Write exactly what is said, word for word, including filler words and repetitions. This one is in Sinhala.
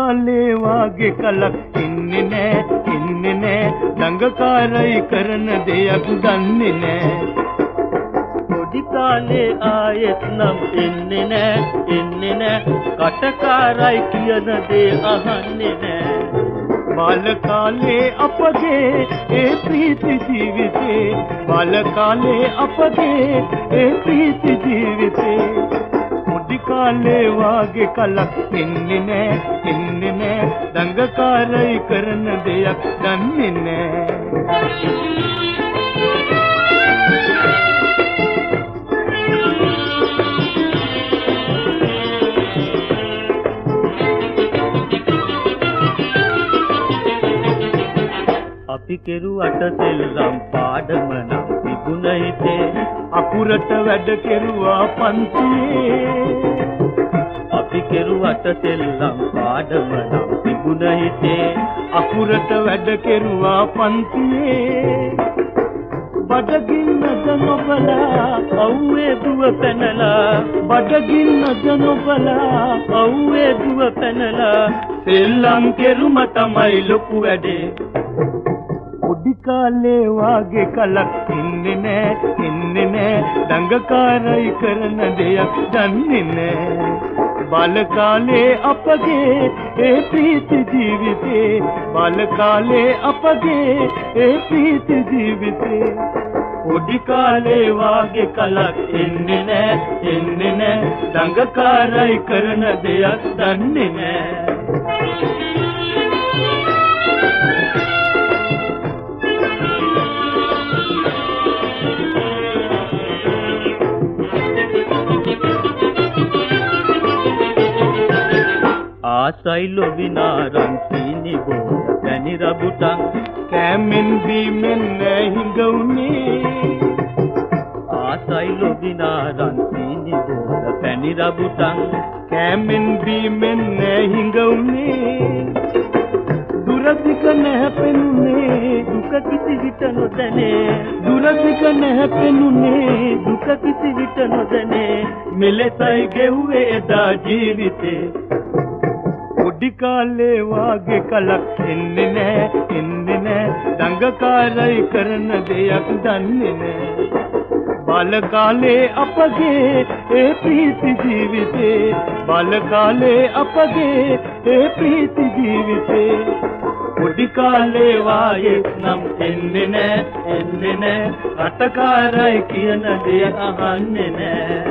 කාලේ වාගේ කලක් ඉන්නේ නෑ ඉන්නේ නෑ දඟකාරයි කරන දෙයක් දන්නේ නෑ පොඩි කාලේ ආයෙත් නම් ඉන්නේ නෑ ඉන්නේ නෑ කටකාරයි කියන දේ අහන්නේ නෑ බාල කාලේ අපගේ ඒ ප්‍රීති ජීවිතේ බාල කාලේ අපගේ ඒ ප්‍රීති ජීවිතේ පොඩි කාලේ වාගේ කලක් ඉන්නේ නෑ ඉන්නේ නෑ දඟකාරයි කරන දෙයක් දන්නේ නෑ අපි කෙරුවට සෙල්ලම් පාඩම නම් තිබුණ හිතේ අකුරට වැඩ කෙරුවා පන්තියේ අපි කෙරුවට සෙල්ලම් පාඩම නම් තිබුණ හිතේ අකුරට වැඩ කෙරුවා පන්තියේ බඩගින්නද නොබලා අවුවේ දුව පැනලා බඩගින්නද නොබලා අවුවේ දුව පැනලා සෙල්ලම් කෙරුම තමයි ලොකු වැඩේ පොඩි කාලේ වාගේ කලක් ඉන්නේ නෑ ඉන්නේ නෑ දඟකාරයි කරන දෙයක් දන්නේ නෑ බාල කාලේ අපගේ ඒ ප්‍රීති ජීවිතේ බාල කාලේ අපගේ ඒ ප්‍රීති ජීවිතේ පොඩි කාලේ වාගේ කලක් ඉන්නේ නෑ ඉන්නේ නෑ දඟකාරයි කරන දෙයක් දන්නේ නෑ ආසයි ලොබිනාරන් සීනි බෝල පැණි රබුටන් කෑමෙන් බීමෙන් හිඟුනේ ආසයි ලොබිනාරන් සීනි බෝල පැණි රබුටන් කෑමෙන් බීමෙන් හිඟුනේ දුරදික නැපෙනුනේ දුක කිසි විට නොදැනේ දුරදික නැපෙනුනේ දුක කිසි විට නොදැනේ මෙලෙසයි ගෙව්වේ එදා ජීවිතේ පොඩි කාලේ වාගේ කලක් ඉන්නේ නෑ ඉන්නේ නෑ දඟකාරයි කරන දෙයක් දන්නේ නෑ බාල කාලේ අපගේ ඒ ප්‍රීති ජීවිතේ බාල කාලේ අපගේ ඒ ප්‍රීති ජීවිතේ පොඩි කාලේ වාගේ නම් ඉන්නේ නෑ ඉන්නේ නෑ කටකාරයි කියන දෙයක් අහන්නේ නෑ